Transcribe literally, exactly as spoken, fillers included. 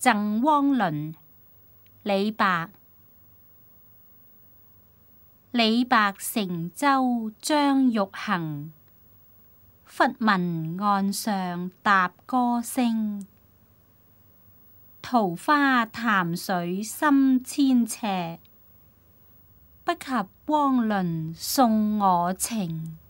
贈汪倫，李白。李白乘舟將欲行，忽聞岸上踏歌聲。桃花潭水深千尺，不及汪倫送我情。